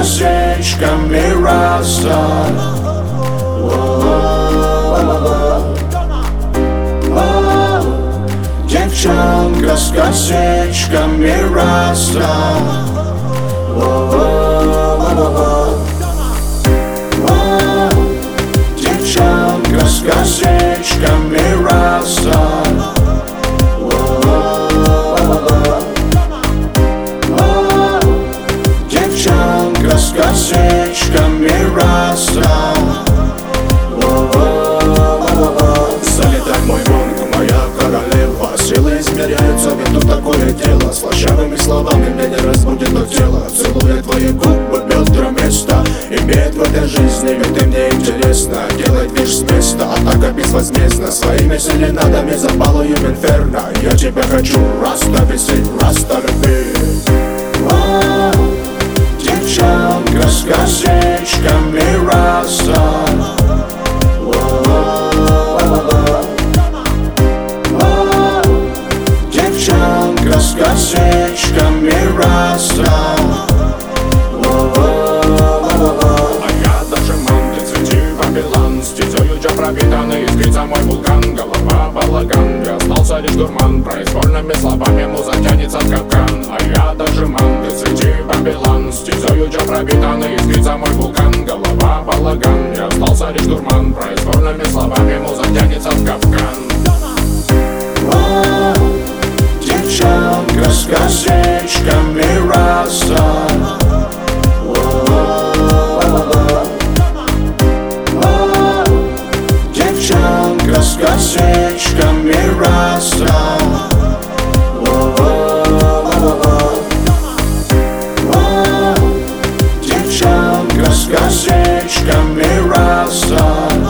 косичками раста. Девчонка с косичками раста. Девчонка с косичками раста. Девчонка с косичками раста. Залетай мой вонг, моя королева. Силы измеряются, ведь тут такое дело. Слащавыми словами меня не разбудит то тело. Целуя твои губы, бедра, места. Имеет в этой жизни, ведь ты мне интересно. Делать лишь с места, атака безвозмездна. Своими серенадами запалую инферно. Я тебя хочу, раста висеть, раста любить. Девчонка с косичками раста. Девчонка с косичками раста. А я даже манты, цвети Вавилон. Стезёю тебя пропитанный, искрится мой вулкан. Голова балаган, я остался лишь дурман. Произвольными словами муза тянется в капкан. А я даже манты, цвети Вавилон. Стезёю тебя пропитанный, искрится мой вулкан. Голова балаган, я остался лишь дурман. Произвольными словами муза тянется в капкан. Девчонка с косичками раста. Девчонка с косичками раста. Девчонка с косичками раста.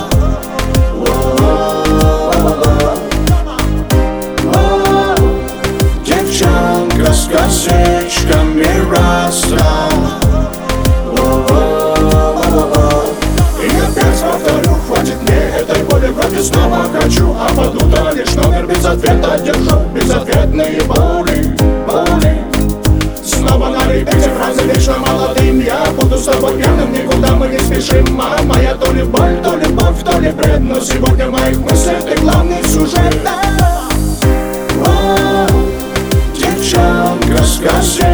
Девчонка с косичками раста. И опять повторю, хватит мне этой боли, вроде снова хочу. А под утро лишь номер без ответа держу. Безответные боли, боли. Снова на репите фразы вечно молодым. Я буду с тобой пьяным, никуда мы не спешим. А моя то ли боль, то любовь, то ли бред. Но сегодня в моих мыслях ты главный сюжет. Девчонка с косичками